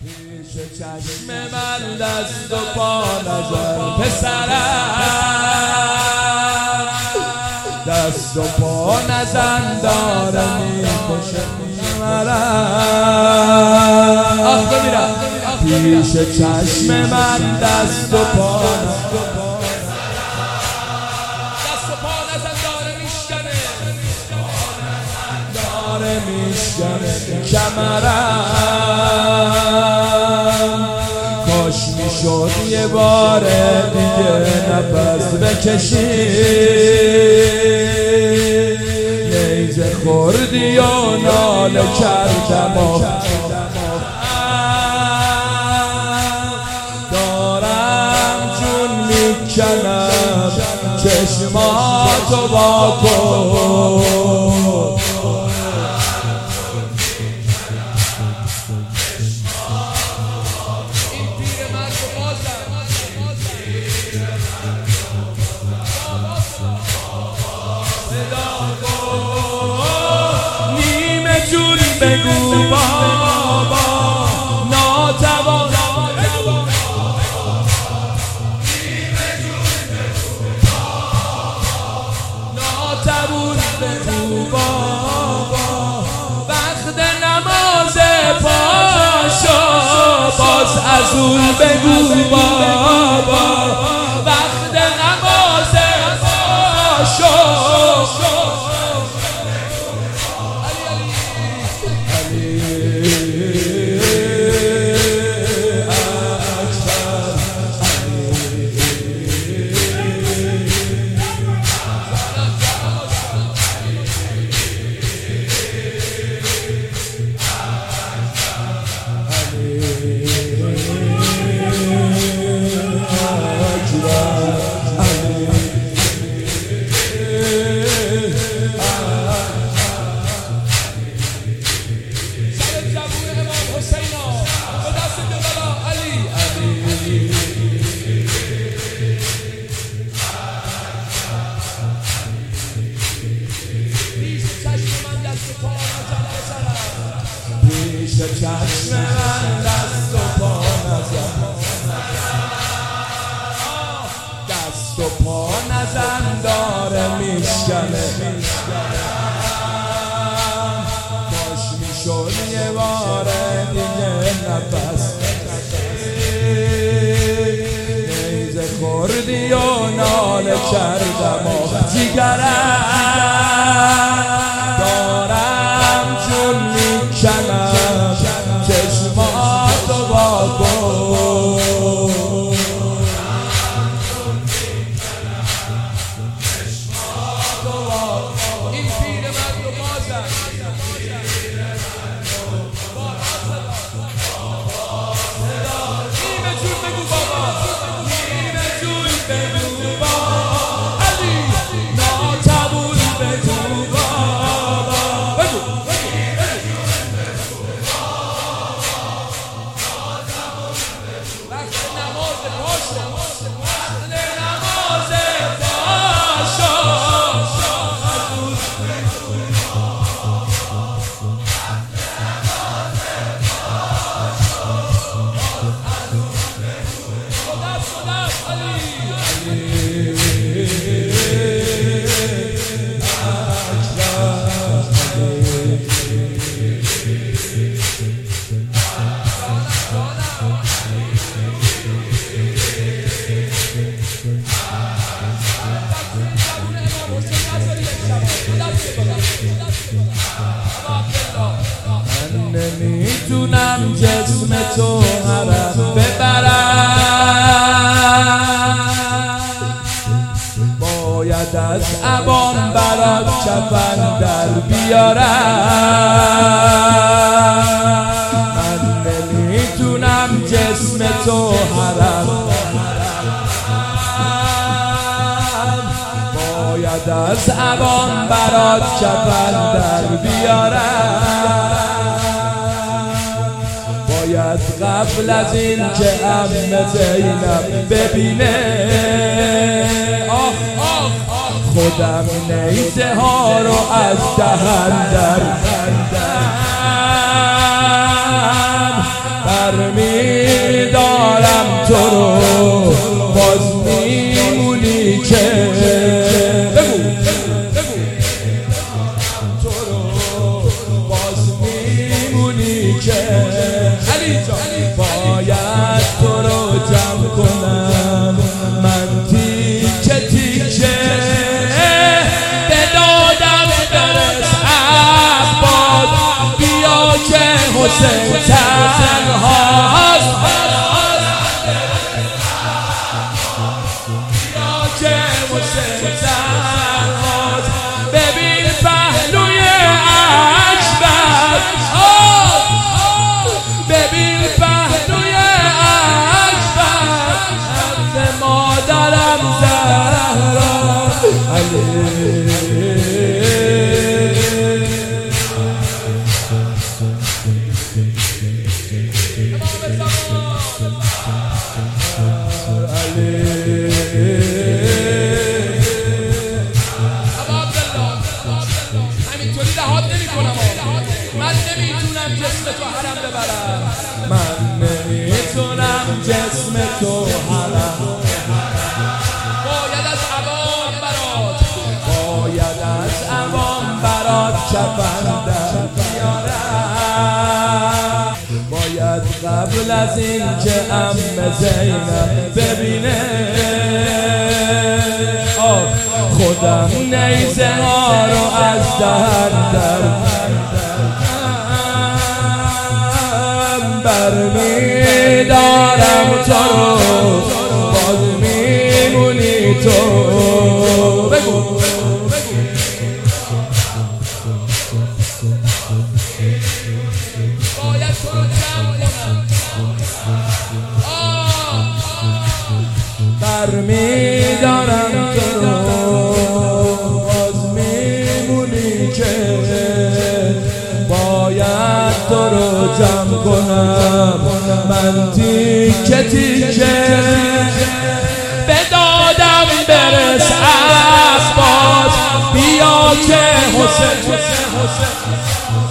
پیش چشم من دست و پا نزن پسرم، دست و پا نزن داره میکشه مرم. پیش چشم من دست و پا نزن داره میشکنه کمرم. کاش میشد یه بار دیگه نفس بکشی، نیزه خوردی و ناله کردم و دارم جون میکنم چشماتو با کن. نیمه جون بگو بابا ناتوان، ناتوان بگو بابا وقت نماز پاشو، باز از اون بگو بابا وقت نماز پاشو. پیش چشم من دست و پا نزن، دست و پا نزن داره میشکنه. کاش میشد یه بار دیگه نفس نیزه خوردی و ناله کردم و جیگرم دارم جون میکنم چشماتو با کن. این پیر مرد و بازم نیمه جون بگو بابا، نیمه جون بگو بابا علی، ناتوان بگو بابا بگو وقت نماز پاشو، وقت نماز پاشو. من نمیتونم جسم تو حرم ببرم، باید از عبام برات کفن در بیارم. من نمیتونم جسم تو حرم، باید از عبام برات کفن در بیارم. باید قبل از این که عمه زینب ببینه خودم نیزه ها رو از دهن در برمیدارم تو رو باز میمونی که بگو تو رو باز میمونی که علی جان باید تو رو جمع کنم من تیکه تیکه به دادم برس عباس بیا که حسین تنهاست بیا که حسین تنهاست ببین پهلوی اکبر ببین پهلوی اکبر حرف مادرم زهرا علی همینطوری لحاظ نمی کنم من نمیتونم جسم تو حرم ببرم من نمیتونم جسم تو حرم باید از عوام برات باید از عوام برات کفن در بیارم باید قبل از این که عمه زینب ببینه خودم نیزه ها رو از دهن در برمیدارم تو رو باز میمونی تو بگو باید تو رو جمع کنم برمیدارم تو رو باز میمونی که باید تو رو جمع کنم من تیکه تیکه به دادم برس عباس بیا که حسین